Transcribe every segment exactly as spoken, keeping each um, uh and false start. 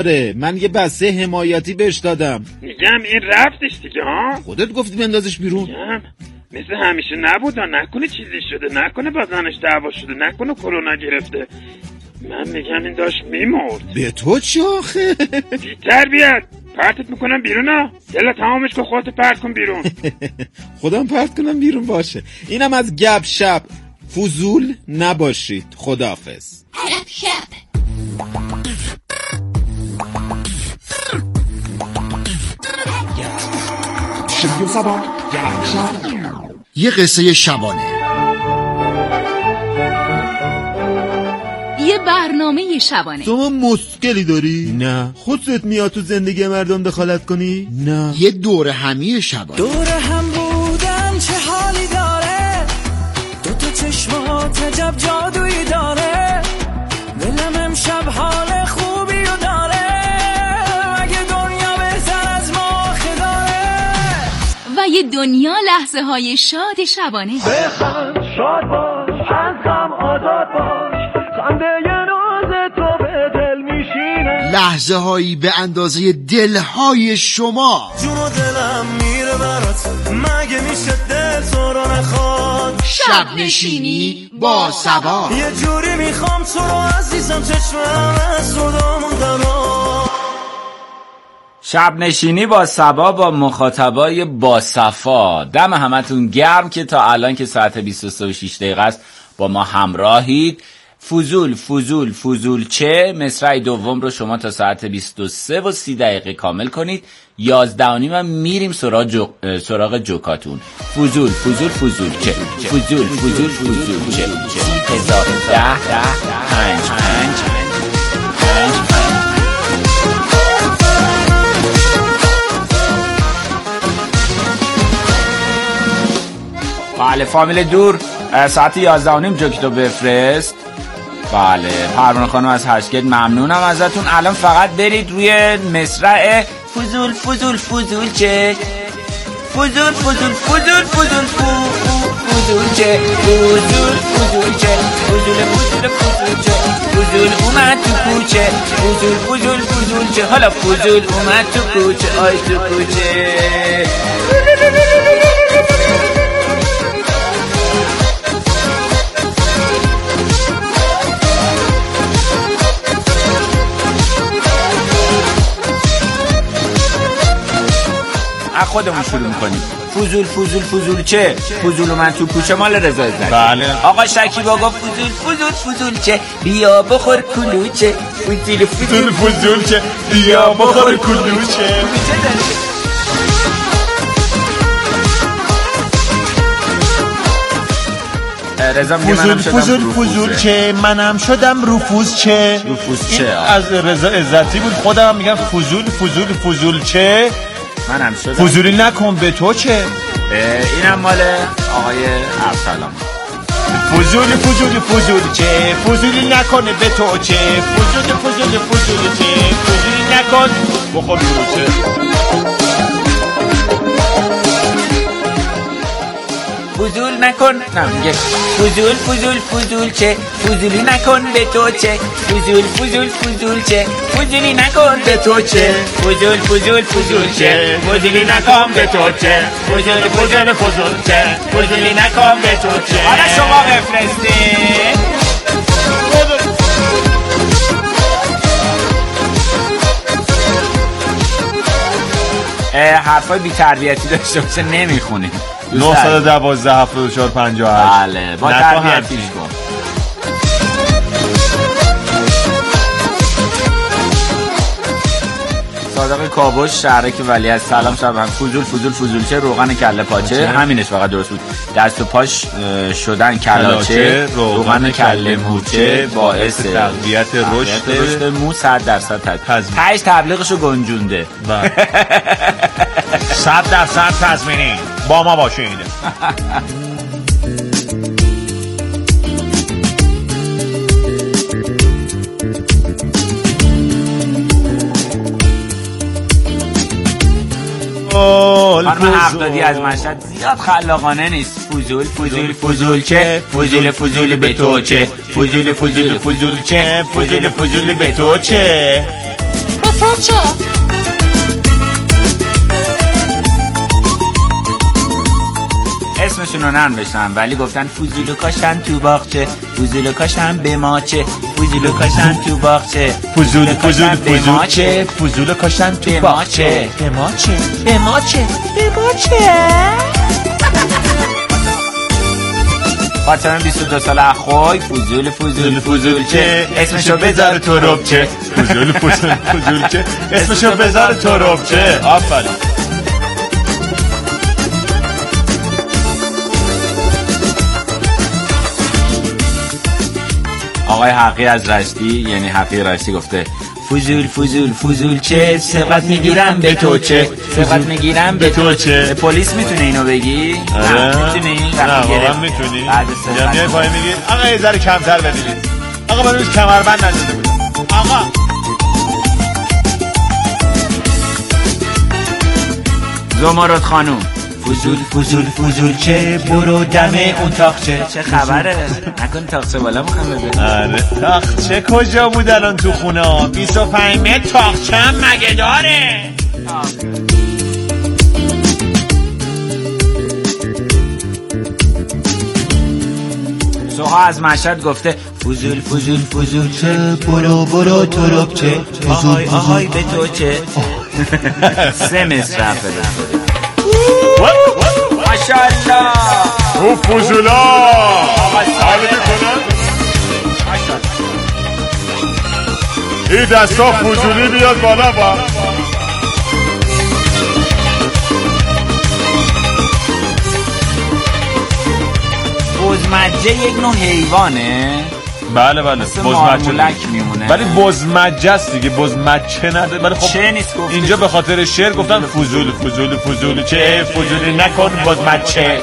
من یه بسته حمایتی بهش دادم. میگم این رفتش دیگه ها. خودت گفتی بندازش بیرون. میگم مثل همیشه نبودا، نکنه چیزی شده، نکنه با زنش دعوا شده، نکنه کرونا گرفته. من میگم این داشت میمرد. به تو چه آخه؟ بی تربیت، پرتت میکنم بیرون ها. دلت تمامش که خودت پرت کن بیرون. خودم پرت کنم بیرون باشه. اینم از گپ شپ. فضول نباشید. خداحافظ. گپ شپ. یه قصه شبانه، یه برنامه شبانه. شما مشکلی داری؟ نه. خودت میاد تو زندگی مردم دخالت کنی؟ نه. یه دور همی شبانه. دور هم بودن چه حالی داره، دو تا چشمات عجب جادویی داره، دلم امشب حال خوبی رو داره، مگه دنیا بهتر از ما داره. و یه دنیا لحظه های شاد شبانه. بخند شاد باش، از غم آزاد باش، خنده یه ناز تو به دل میشینه، لحظه هایی به اندازه دلهای شما. جون و دلم میره برات، مگه میشه دل تو رو نخواد. شب نشینی با صبا. یه جوری میخوام تو رو عزیزم، چشمم از تو داموندم. شب نشینی با صبا با مخاطبای با صفا. دم همتون گرم که تا الان که ساعت بیست و سه و شش دقیقه است با ما همراهید. فضول فضول فضول چه مصرع دوم رو شما تا ساعت بیست و سه و سی دقیقه کامل کنید. یازده و نیم میریم سراغ جو... سراغ جوکاتون. فضول فضول فضول چه فضول فضول فضول چه هزار ده ده پنج پنج پنج بله فامیل دور ساعت یازده و نیم جوکتو بفرست. بله پروانه خانم از هشتگت ممنونم ازتون. الان فقط برید روی مصرع فضول فضول فضول چه فضول فضول فضول فضول فضول چه فضول فضول چه فضول فضول فضول چه فضول اومد تو کوچه فضول فضول فضول چه حالا فضول اومد تو کوچه آی تو کوچه. خودمون شروع میکنیم. فضول فضول فضول چه فضول من تو کوچه مال رضا عزت. بله آقا شکیبا گفت فضول فضول فضول چه بیا بخور کلوچه فضول فضول فضول چه بیا بخور کلوچه. رضا میگه منم شدم فضول فضول چه منم شدم رفوز چه رفوز چه از رضا عزتی بود. خودم میگم فضول فضول فضول چه منم شدم فضولی نکن به تو چه. اینم مال آقای ارسلان. فضولی فضولی فضول چه فضولی نکنه به تو چه فضولی فضولی فضول چه فضولی نکن بخور بیرو چه. فضول نکن نمیگه فضول فضول فضول چه فضولی نکن به تو چه فضول فضول فضول چه فضولی نکن به تو چه فضول فضول فضول چه فضولی نکن به تو چه فضول فضول فضول چه فضولی نکن به تو چه. حالا شما بفرستید. حرفای بی تربیتی داشته باشه نمیخونیم. نه یک دو هفت چهار پنج هشت. بله با تربیتیش کن. صادق کابوش شهرک ولی از سلام شب هم فضول فضول فضول چه روغن کله پاچه همینش فقط درست بود. دست و پاش شدن کلاچه روغن کله موچه باعث تقویت رشد مو صد درصد تضمین. پنج تبلیغشو گنجونده. صد درصد تضمینی با ما باشین. خانم حقدادی از مشهد زیاد خلاقانه نیست. فضول فضول فضول چه فضول فضول به تو چه فضول فضول فضول چه فضول فضول به تو چه. بچه ها. اسمشون رو ننوشتن ولی گفتن فوزولو کاشتن تو باغچه، فوزولو کاشتن به ماچه، فوزولو کاشتن تو باغچه، فوزول فوزول فوزول چه فوزولو کاشتن تو باغچه، به ماچه به ماچه به ماچه. فاطمه بیست و دو ساله اخوی فوزول فوزول فوزول چه اسمشو بذار تو ربچه، فوزول فوزول فوزول چه اسمشو بذار تو ربچه. آفرین. آقای حقی از رشتی یعنی حقی رشتی گفته فوزول فوزول فوزول چه سبقت میگیرم به تو چه، سبقت میگیرم به تو چه. پلیس میتونه اینو بگی؟ نه میتونی؟ نه واقعا میتونی؟ یا میای پای میگی آقا یه ذره کمتر بدید، آقا من روز کمربند نزده بودم، آقا زمرد خانوم فوزول فوزول فوزول چه برو دم اون تاخچه. چه خبره؟ نکن تاخچه بالا میخوام بده. آره تاخچه کجا بود الان تو خونه؟ بیست و پنج متر تاخچه هم مگه داره؟ سوها از مشهد گفته فوزول فوزول فوزول چه برو برو ترک چه آهای آهای به تو چه. سه مصر رفت داره. ماشاءالله او فوزولا حالی میکنن این دستا فوزولی بیاد بالا با بزمجه یک نوع حیوانه. بله بله بزمجه میمونه ولی بزمجه است دیگه، بزمجه نده. ولی خب چه نیست گفت اینجا به خاطر شعر گفتن فوزول فوزول فوزول چه فوزولی نکن بزمجه.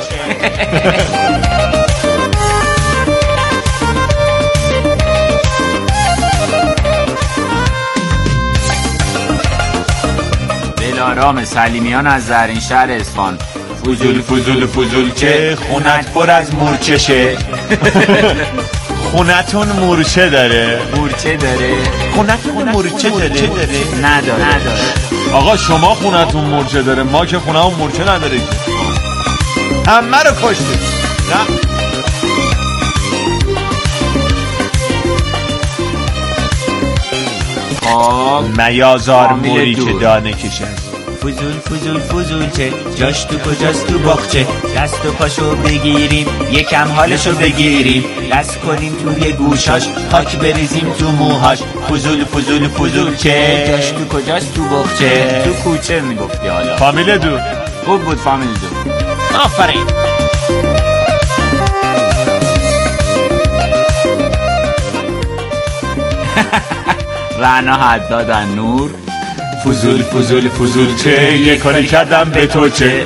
دلارام سلیمیان از زرین شهر اصفهان فوزول فوزول فوزول چه خونت پر از مورچشه. خونتون مورچه داره؟ مورچه داره؟ خونتون مورچه داره؟ نداره. نداره. آقا شما خونتون مورچه داره، ما که خونمون مورچه نداره. همه رو کشته. نه خب میازار موری که دانه کشن. فوزول فوزول فوزول چه جاش تو کجاست تو باغچه، دست و پاشو بگیریم یکم حالشو بگیریم، دست کنیم توی گوشاش خاک بریزیم تو موهاش، فوزول فوزول فوزول چه جاش تو کجاست تو باغچه. تو کوچه میگفتی حالا. فامیل دو خوب بود فامیل دو. آفرین. رعنا حداد نور فوزول فوزول فوزول چه یه کاری کردم به تو چه.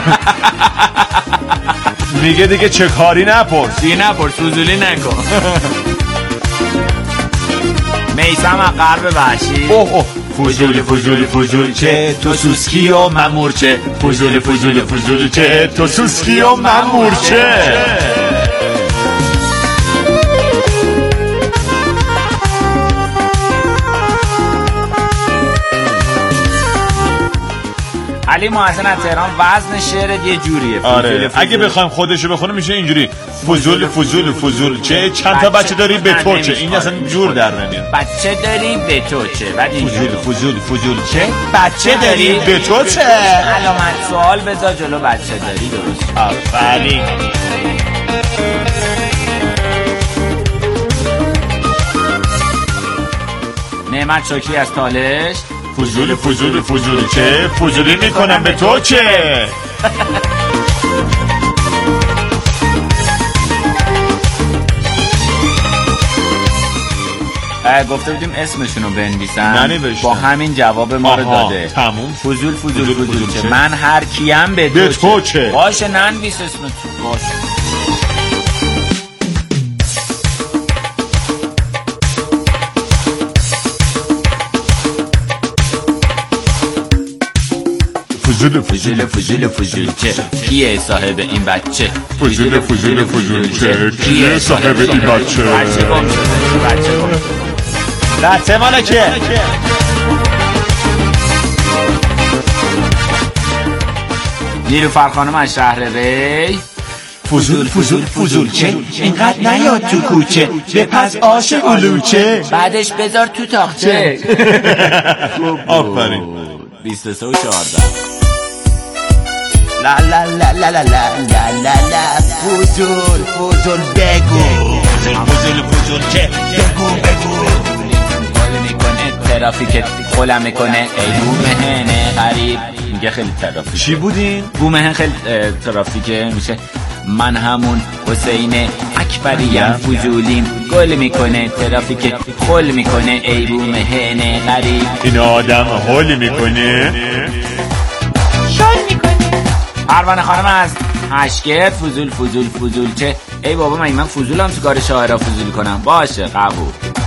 میگه دیگه چه کاری نپرس دیگه نپرس فوزولی نکن. میسم از غرب وحشی اوه اوه فوزول فوزول فوزول چه تو سوسکی و من مورچه، فوزول فوزول فوزول چه تو سوسکی و من مورچه. علی محسن از تهران وزن شعر یه جوریه. آره اگه بخوایم خودشو بخونیم میشه اینجوری فوزول فوزول فوزول چه چند تا بچه داری به تو چه. این اصلا جور در نمیاد. بچه داری به تو چه. فوزول فوزول فوزول چه بچه داری به تو چه. علامت سوال بذار جلو بچه داری. درست. آفرین. نعمت شکری از تالش فوزول فوزول فوزول چه فوزولی میکنم به تو چه. گفته بودیم اسمشونو بنویسن ننوشتن. با همین جواب ما رو داده. تموم. فوزول فوزول فوزول, فوزول چه. من هر کیم به تو, تو چه. چه باشه ننویس اسمتو. باشه فوزول فوزول فوزول فوزول چه کیه صاحب این بچه. فوزول فوزول فوزول چه کیه صاحب این بچه. بچه گم شده. بچه گم شده. بچه مالا که نیلوفر خانم از شهر ری. فضول فضول فضول چه اینقدر نیاد تو کوچه بپز آش علوچه بعدش بذار تو تاقچه. آفرین. بیست و سه و چهارده. لا لا لا لا لا لا لا لا فضول فضول بگو فضول فضول چه بگو بگو حال میکنه ترافیک خلم میکنه ای بومهن غریب. میگه خیلی ترافیک. چی بودین؟ بومهن خیلی ترافیکه. میشه من همون حسین اکبریم فضولیم گل میکنه ترافیک خل میکنه ای بومهن غریب. این آدم حال میکنه شل میکنه. پروانه خانم از اشکر فضول فضول فضول چه ای بابا من من فضولم تو کار شاعرها فضول کنم. باشه قبول.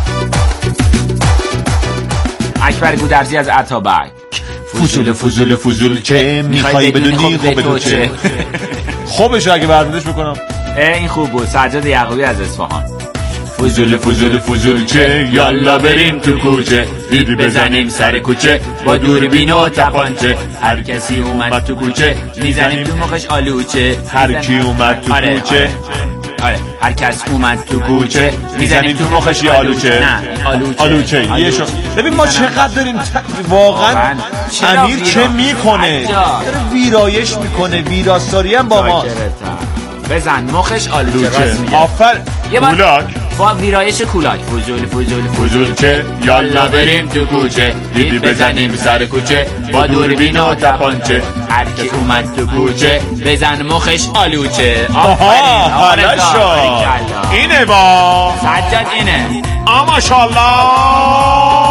اکبر گودرزی از عطابک. فضول فضول فضول چه میخوای بدونی خب بدون چه خوبش اگه برداشت بکنم. این خوب بود. سجاد یعقوبی از اصفهان. فضول فضول فضول چه یالا بریم تو کوچه دیدی بزنیم سر کوچه با دوربین و تپانچه هر کسی اومد تو کوچه میزنیم تو مخش آلوچه. هر کی اومد تو آره، کوچه آره هر کس اومد تو کوچه میزنیم تو مخش آلوچه. نه آلوچه آلوچه یه شو. ببین ما چقدر داریم ت... واقعا امیر چه میکنه داره ویرایش میکنه ویراستاری هم با ما. بزن مخش آلوچه. آفر کولاک با ویرایش کولاک. فضول فضول فضول چه یالا بریم تو کوچه دیدی بزنیم سر کوچه با دوربین و تپانچه هر کی اومد تو کوچه بزن مخش آلوچه. آها حالا شو اینه با سجاد اینه. آ ماشاءالله.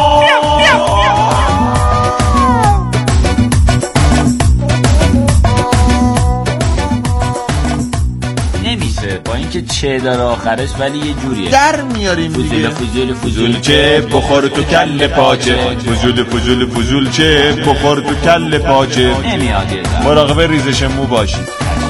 نمیشه با اینکه چه داره آخرش ولی یه جوریه در میاریم دیگه. فضول فضول چه بخور تو کل پاچه فضول فضول فضول چه بخور تو کل پاچه. نمیاد یه در مراقب ریزش مو باشید.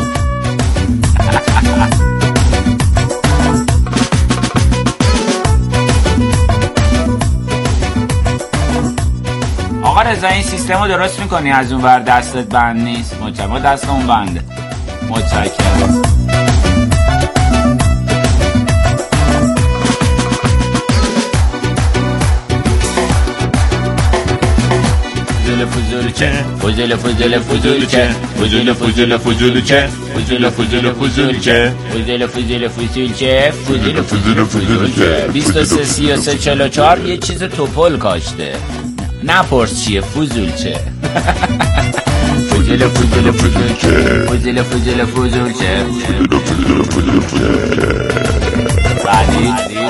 آقا رضا این سیستم رو درست میکنی از اون ور دستت بند نیست. متشکرم. دست اون بنده. متشکرم. فضول چه فضول فضول فضول چه فضول فضول فضول چه فضول فضول فضول چه فضول فضول فضول چه فضول فضول فضول چه. بیست و سه سی و سه چهل و چهار یه چیز توپل کاشته. نپرس چیه فضول چه. فضول فضول فضول چه فضول فضول فضول چه فضول فضول فضول بعدی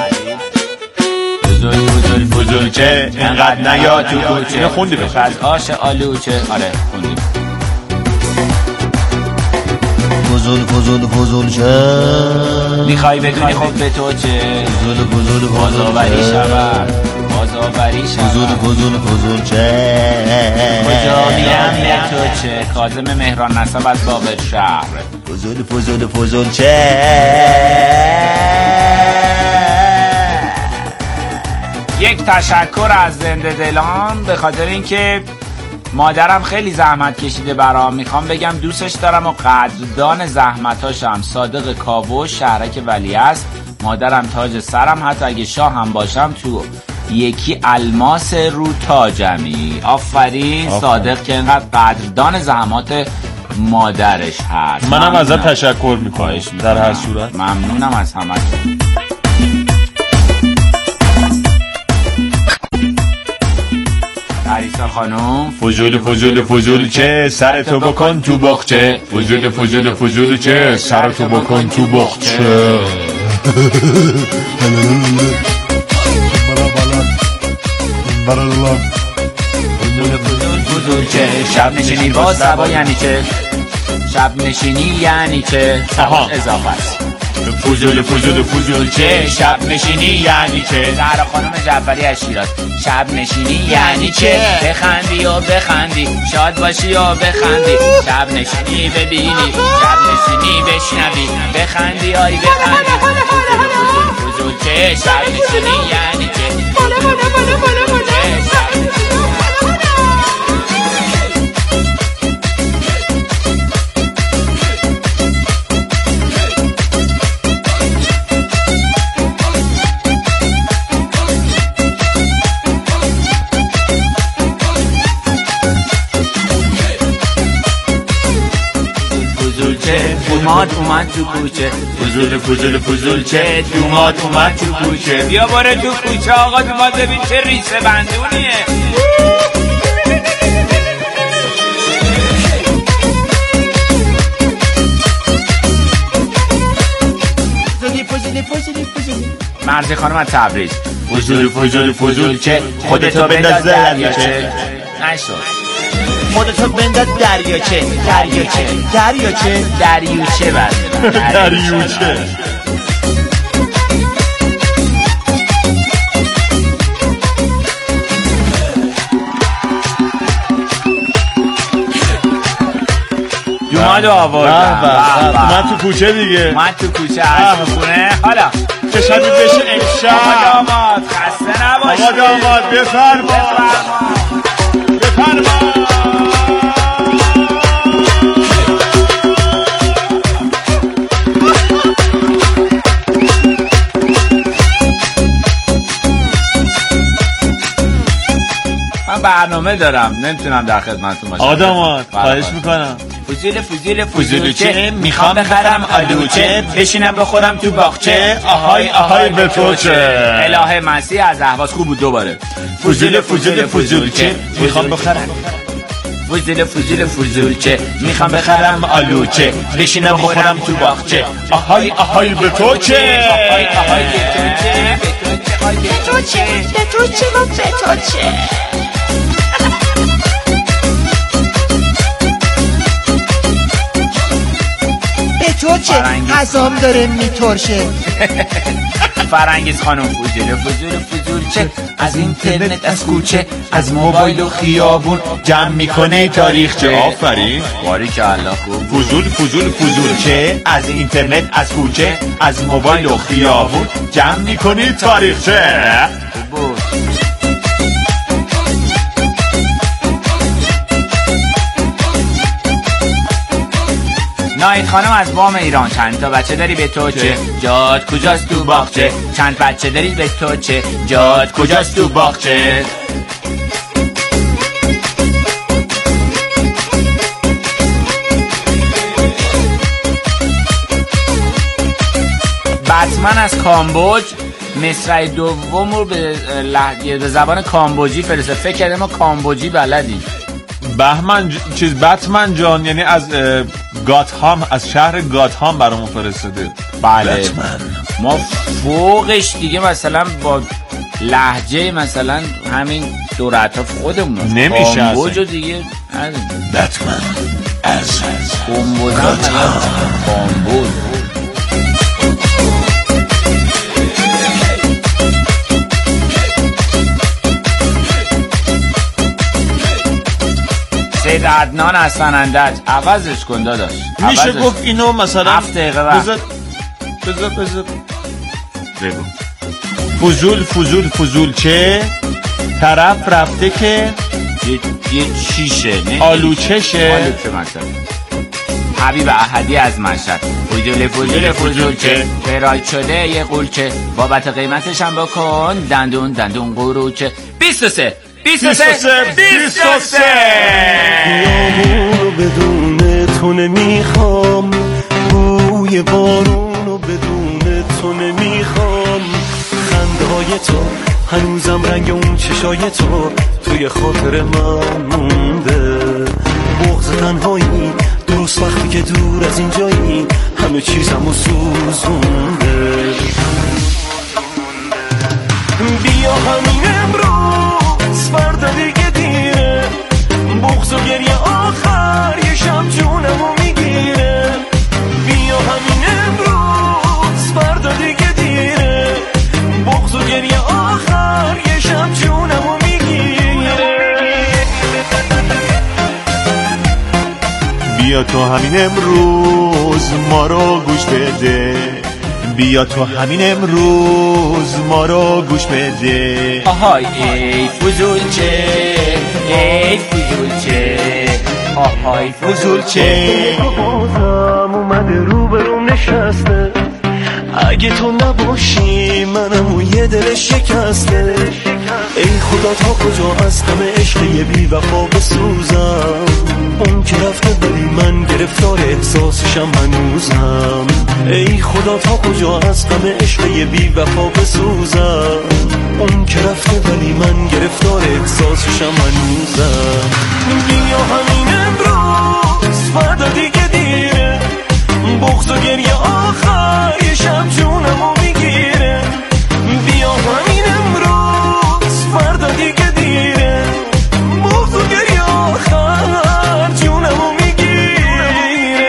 فضول فضول فضول چه اینقدر نیا تو کوچه. اینو خوندی بشه از آش آلوچه. آره خوندی. فضول فضول فضول چه میخوای بدونی خب به تو چه فضول فضول بازآوری شود بازآوری شود فضول فضول فضول چه کجا میرم به تو چه. کاظم مهران نسب از باقر شهر. فضول فضول فضول چه. یک تشکر از زنده دلان به خاطر اینکه مادرم خیلی زحمت کشیده برام. میخوام بگم دوستش دارم و قدردان زحمتاشم. صادق کاوش شهرک ولیعصر. مادرم تاج سرم حتی اگه شاه هم باشم تو یکی الماس رو تاجمی. آفرین صادق که اینقدر قدردان زحمات مادرش هست. منم ازت تشکر میکنم در هر صورت. ممنونم از همه. عریسا خانم فضول فضول فضول چه سرتو بکن تو بخچه فضول فضول فضول چه سرتو بکن تو بخچه. فضول چه شب نشینی با سبا یعنی چه. شب نشینی یعنی چه. آها اضافه است. فضول فضول فضول چه شب نشینی یعنی چه. زهرا خانم جعفری از شیراز. شب نشینی یعنی چه. بخندی و بخندی شاد باشی و بخندی. شب نشینی ببینی شب نشینی بشنوی بخندی آری بخندی. فضول فضول فضول چه شب نشینی یعنی چه. دوماد اومد تو کوچه فضول فضول فضول چه دوماد اومد تو کوچه بیا باره تو کوچه آقا دوماد ببین چه ریسه بندونیه مرزی خانم از تبریز فضول فضول فضول چه خودتو بنداز دریاچه نشد خودتو بنداز دریاچه دریاچه دریاچه دریوچه بس دریوچه دومادو آوردم من تو کوچه دیگه من تو کوچه عشق خونه حالا چه شبی بشه امشب آقا داماد خسته نباشی آقا داماد بفرما بفرما من برنامه دارم نمیتونم در خدمتتون باشم. آقا داماد خواهش میکنم. فضول فضول فضول چه میخوام بخرم آلوچه بشینم بخورم تو باغچه آهای آهای به تو چه اله مسیح از اهواز خوب بود دوباره فضول فضول فضول چه میخوام بخرم فضول فضول فضول چه میخوام بخرم آلوچه بشینم بخورم تو باغچه آهای آهای به تو چه آهای آهای به تو چه به تو چه به تو چه و به تو چه به تو چه غذام داره میترشه فرنگیز خانم فضول فضول فضول چه از اینترنت از کوچه از موبایل و خیابون جمع میکنه تاریخچه آفرین باریکالله خوب فضول فضول فضول چه از اینترنت از کوچه از موبایل و خیابون جمع میکنه تاریخچه بود ناید خانم از بام ایران چند تا بچه داری به تو چه جاد کجاست تو باغچه چند بچه داری به تو چه جاد کجاست تو باغچه بتمن از کامبوج مصرع دوم رو به لهجه به زبان کامبوجی فرسته فکر کردم ما کامبوجی بلدیم بهمن ج... چیز بتمن جان یعنی از گاتهام از شهر گاتهام برامون فرستاده بله بتمن. ما فوقش دیگه مثلا با لهجه مثلا همین دور اطراف خودمون نمیشه کامبوج دیگه بتمن از کامبوج کامبوج سید عدنان از سنندج عوضش کن داداش میشه گفت اینو مثلا هفت دقیقه وقت بذار بذار بذار بگو فضول فضول فضول چه طرف رفته که یه, یه چیشه نه آلوچشه آلوچه مثلا حبیب احدی از مشهد فضول فضول فضول چه فرای شده یه قولچه بابت قیمتش هم بکن دندون دندون قروچه بیست و سه بیست و سه بیست و سه بیامونو بدون تو نمیخوام بوی بارونو بدون تو نمیخوام خنده های تو هنوزم رنگ اون چشای تو توی خاطر من مونده بغض تنهایی درست وقتی که دور از اینجایی همه چیزمو سوزونده بیا همین امروز فردا دیگه دیره بغض و گریه آخر یه شب جونمو میگیره بیا همین امروز فردا دیگه دیره بغض و گریه آخر یه شب جونمو میگیره بیا تو همین امروز ما رو گوش بده بیا تو همین امروز ما رو گوش بده آهای ای فضولچه ای فضولچه آهای فضولچه بازم اومده رو برم نشسته اگه تو نباشی منم اون یه دل شکسته ای خدا تا کجا از همه عشق یه بی وفا بسوزم اون که رفته ولی من گرفتار احساسشم هنوزم. ای خدا تا کجا از غم عشق یه بی وفا بسوزم. اون که رفته ولی من گرفتار احساسشم هنوزم. بیا همین امروز فردا دیگه دیره، بغض و گریه آخر یه شب جونمو میگیره. بیا همین امروز فردا دیگه دیره، بغض و گریه آخر جونمو میگیره.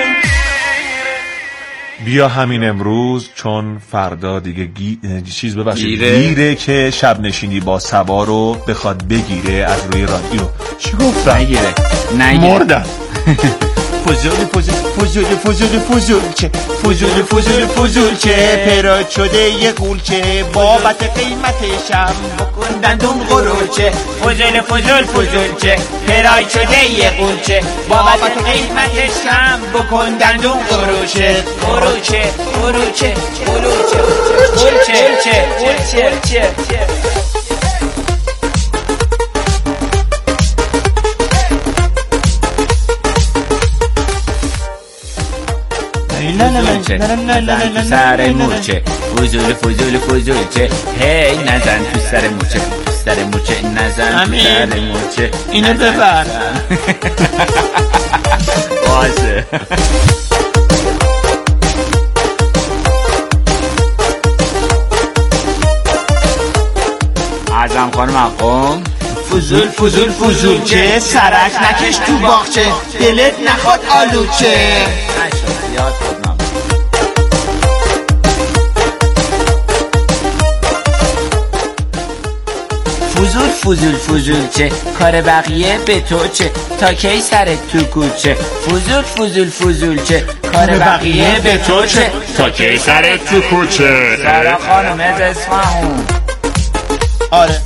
بیا همین امروز چون فردا دیگه گی... چیز ببخشید گیره که شب نشینی با سبا رو بخواد بگیره از روی رادیو. چی گفتم؟ نگیره نگیره مردم. فضول فضول فضول فضول فضول چه فضول فضول فضول چه پراد شده یه قولچه بابت قیمتشم بکندن دون قروچه. فضول فضول فضول چه پراد شده یه قولچه بابت قیمتشم بکندن دون قروچه. قروچه قروچه قروچه قولچه قولچه قولچه. نزن تو سر مورچه فضول فضول فضول چه هی نزن تو سر مورچه تو سر مورچه نزن تو سر مورچه. اینو ببر باشه. اعظم خانم مقام فضول فضول فضول چه سرک نکش تو باغچه دلت نخواد آلوچه. یاد خودم فضول فضول فضول چه کار بقیه به تو چه تا کی سرت تو کوچه. فضول فضول فضول چه کار بقیه به تو چه تا کی سرت تو کوچه. سارا خانم اصفهان. آره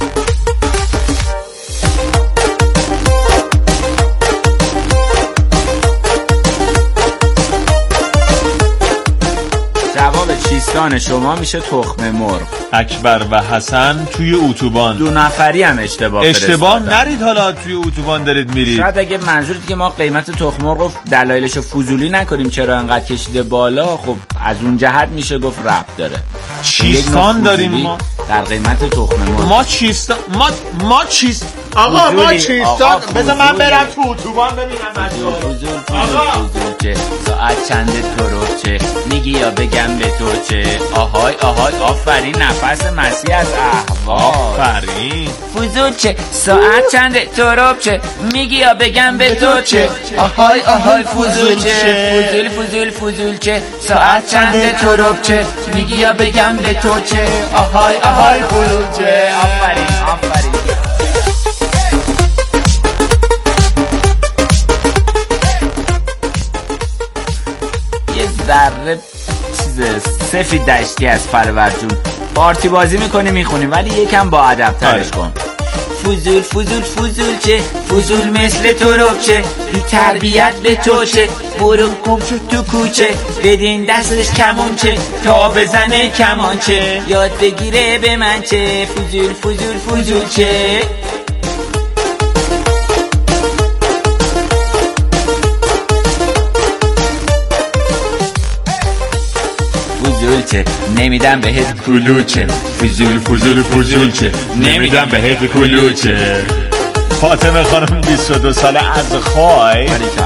جواب چیستان شما میشه تخم مرغ. اکبر و حسن توی اتوبان دو نفری هم اشتباه اشتباه نرید. حالا توی اتوبان دارید میرید. شاید اگه منظورت که ما قیمت تخم مرغ رو دلایلش فضولی نکنیم چرا انقدر کشیده بالا، خب از اون جهت میشه گفت ربط داره. چیستان داریم ما در قیمت تخم مرغ. ما چیستان ما ما چیست آقا ما چیستان. بذار من برم تو اتوبان ببینم. فضول فضول فضول چه ساعت چنده تو رو چه میگی یا بگم به تو چه. آهای آهای آفرین نفس مسیح از احوال. آفرین. فضول چه ساعت چنده تو رو چه میگی یا بگم به تو چه. آهای آهای فضول چه فضول فضول فضول چه ساعت چنده تو رو چه میگی یا بگم به تو چه. آهای آهای فضول چه. آفرین آفرین. ذره چیز سفید دشتی از فرور جون پارتی بازی میکنی میخونی ولی یکم با ادب ترش کن. فضول فضول فضول چه فضول مثل تو رو چه بی تربیت به تو چه برو گم شو تو کوچه بدین دستش کمون چه تا بزنه کمان چه یاد بگیره به من چه. فضول فضول فضول چه فضول چه نمیدم بهت کلوچه. فضول فضول فضول چه نمیدم بهت کلوچه. فاطمه خانم بیست و دو ساله از خوای.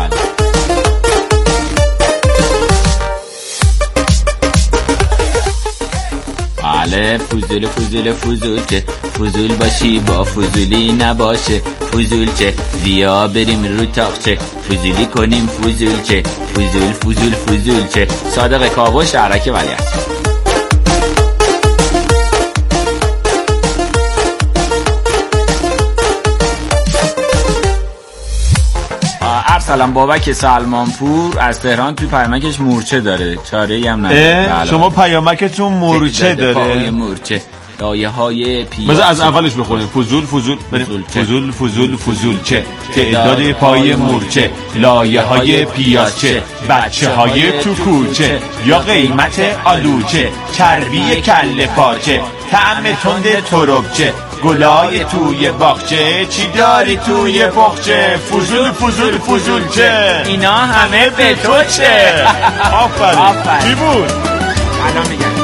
بله فضول فضول فضول چه فضول باشی با فضولی نباشه. فضول چه بیا بریم رو تاقچه فضولی کنیم. فضول چه فضول فضول فضول چه صادق کاوش شهرک ولیعصر. ارسلان بابک سلمانپور از تهران توی پیامکش مورچه داره چاره‌ای هم نداره. شما پیامکتون مورچه داره. مورچه لایه های پیاز. مثلا از اولش بخونیم. فضول فضول فضول فضول فضول چه تعداد پای مورچه لایه های پیازچه بچه های تو کوچه یا قیمت آلوچه چربی کله پاچه طعم تند تربچه گلای توی باغچه، چی داری توی باغچه؟ فضول فضول فضول چه؟ اینا همه به تو چه؟ آفرین. چی بود؟ الان میگم.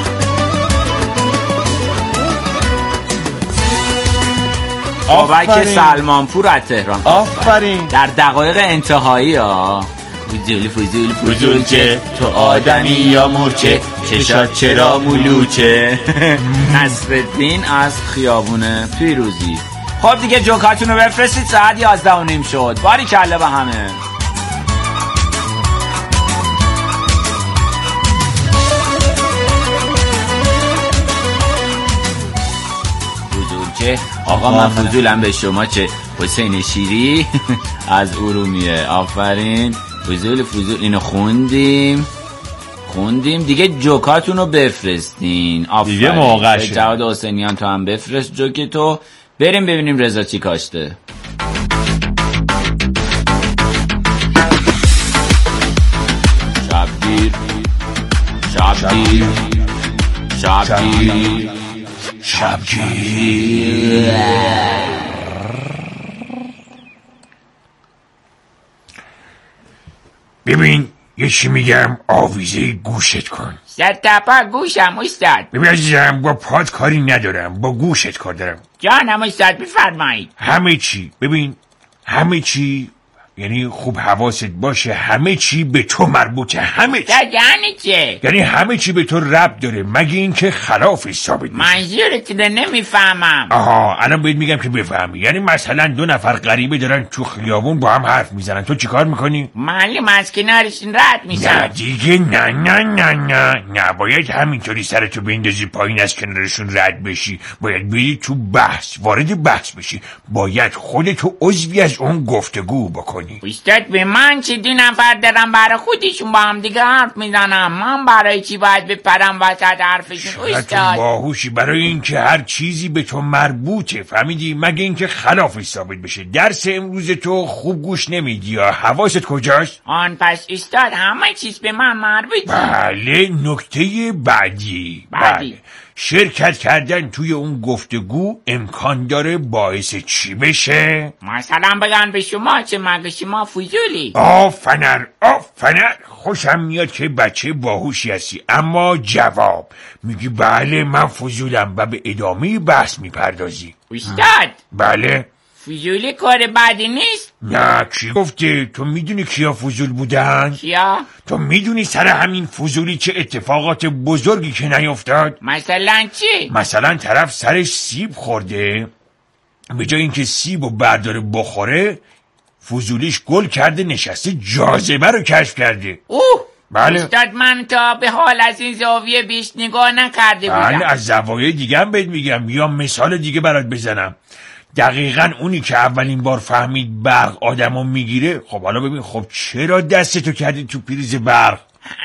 بابک سلمانپور از تهران. آفرین. در دقایق انتهایی ها. فضول فضول فضول چه؟ تو آدمی یا مورچه؟ چشات چرا مولوچه؟ نصرالدین از خیابون پیروزی. خب دیگه جوکاتون رو بفرستید، ساعت یازده و نیم شد. باری کله به همه. آقا من فضولم به شما چه؟ حسین شیری از ارومیه. آفرین. فضول فضول اینو خوندیم خوندیم دیگه. جوکاتون رو بفرستین. آفرین. دیگه موقع شد. جواد حسینیان تو هم بفرست جوکتو. بریم ببینیم رضا چی کاشته. شبگیر شبگیر شبگیر شبگیر. ببین یه چی میگم، آویزه گوشت کن. صد تپا گوشم استاد. ببین عزیزم، با پاد کاری ندارم، با گوشت کار دارم. جانم استاد بفرمایید. همه چی، ببین همه چی، یعنی خوب حواست باشه، همه چی به تو مربوطه. همه چی. یعنی چه؟ یعنی همه چی به تو ربط داره، مگه اینکه خلاف ثابت بشه. منظورت رو نمیفهمم. آها الان بهت میگم که بفهمی. یعنی مثلا دو نفر غریبه دارن تو خیابون با هم حرف میزنن، تو چیکار میکنی؟ معلوم از کنارشون رد میشم. نه دیگه، نه نه نه نه نه باید همینطوری سرتو بندازی پایین از کنارشون رد بشی. باید بری تو بحث، وارد بحث بشی. باید خودتو عضوی از اون گفتگو بکنی. استاد به من چه؟ دو نفر دارم برای خودشون با هم دیگه حرف میزنم، من برای چی باید بپرم وسط حرفشون؟ استاد باهوشی، برای اینکه هر چیزی به تو مربوطه، فهمیدی؟ مگه اینکه خلاف ثابت بشه. درس امروز تو خوب گوش نمیدی یا حواست کجاست؟ آن پس استاد همه چیز به من مربوطه. بله. نکته بعدی بعدی بله. شرکت کردن توی اون گفتگو امکان داره باعث چی بشه؟ مثلا بگن به شما چه، مگه شما فضولی؟ آفنر آفنر. خوشم میاد که بچه باهوشی هستی، اما جواب میگی بله من فضولم و به ادامه بحث میپردازی. استاد بله. فضولی کار بدی نیست؟ نه کی گفته؟ تو میدونی کیا فضول بودن؟ کیا؟ تو میدونی سر همین فضولی چه اتفاقات بزرگی که نیفتاد؟ مثلا چی؟ مثلا طرف سرش سیب خورده، به جای اینکه سیبو برداره بخوره، فضولیش گل کرده نشسته جاذبه رو کشف کرده. اوه بله. استاد من تا به حال از این زاویه بیش نگاه نکرده بودم. بله از زوایای دیگه هم بهت میگم، یا مثال دیگه برات بزنم. دقیقاً اونی که اولین بار فهمید برق آدمو میگیره، خب حالا ببین، خب چرا دستتو کردی تو پریز برق؟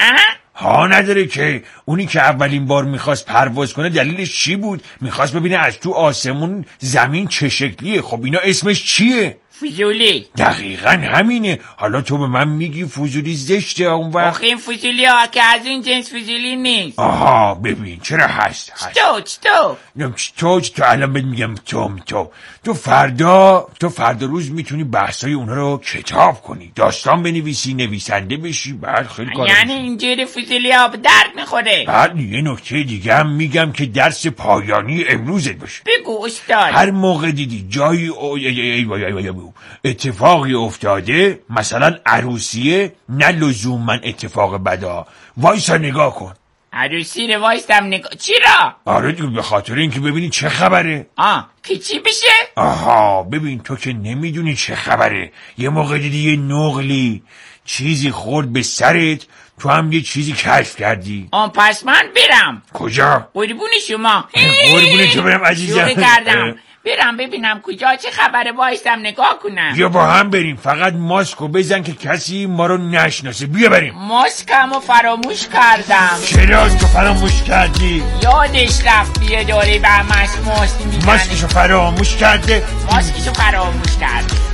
ها نداره که اونی که اولین بار میخواست پرواز کنه دلیلش چی بود؟ میخواست ببینه از تو آسمون زمین چه شکلیه. خب اینا اسمش چیه؟ فضولی. دقیقاً همینه. حالا تو به من میگی فضولی زشته اون وقت؟ آخه این فضولی ها که از این جنس فضولی نیست. آها ببین چرا هست هست چطور چطور؟ چطور تو الان بهت میگم. تو تو تو فردا تو فردا روز میتونی بحثای اونا رو کتاب کنی، داستان بنویسی، نویسنده بشی. بعد خیلی کار یعنی اینجوری فضولی ها به درد میخوره. بعد یه نکته دیگه هم میگم که درس پایانی امروزت باشه. بگو استاد. هر موقع دیدی جایی اتفاقی افتاده، مثلا عروسیه، نه لزوما اتفاق بدا، وایسا نگاه کن. عروسی رو وایستم نگاه. چرا؟ آره دیگه به خاطر اینکه ببینی چه خبره. آه که چی بشه؟ آها ببین تو که نمیدونی چه خبره. یه موقع دیدی یه نقلی چیزی خورد به سرت، تو هم یه چیزی کشف کردی. آن پس من برم. کجا؟ قربون شما. قربون تو برم عزیزم. شوخی کردم. برم ببینم کجا چه خبره، وایستم نگاه کنم. بیا با هم بریم، فقط ماسکو بزن که کسی ما رو نشناسه. بیا بریم. ماسکمو فراموش کردم. چرا تو فراموش کردی؟ یادش رفت یه دوری به همش ماسک میزنه. ماسکشو فراموش کرده؟ ماسکشو فراموش کرده.